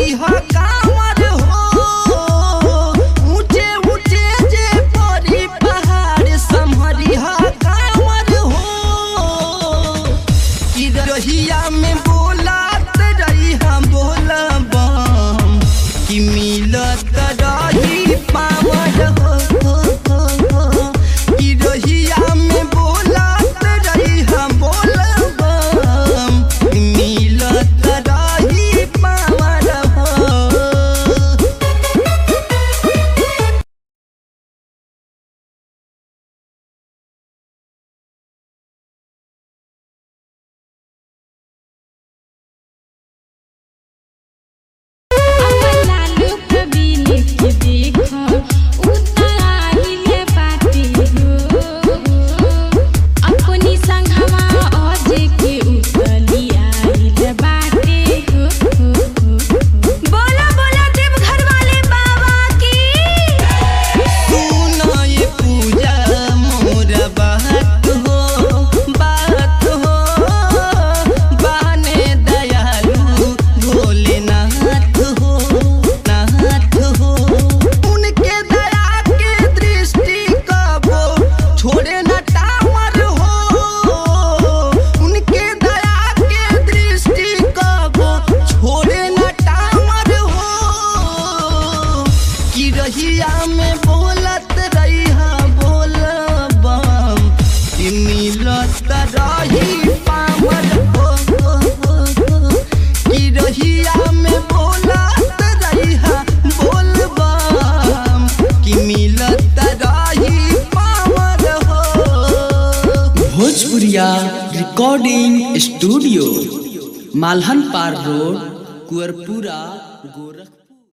रही हो कांवर हो ऊंचे ऊंचे जे परी पहाड़ संभरी हो कांवर हो कि रहिया में बोलत रही हम बोलबम कि मिलत रही पावर हो कि रहिया में बोलत रही हम बोलबम मिलत रही पावर हो। रहिया में बोलत रही बोलबम कि मिलत रही पावर हो कि रहिया में बोलत रही बोलबम कि मिलत रही पावर हो। भोजपुरिया रिकॉर्डिंग स्टूडियो मालहन पार रोड कुअरपुरा गोरखपुर।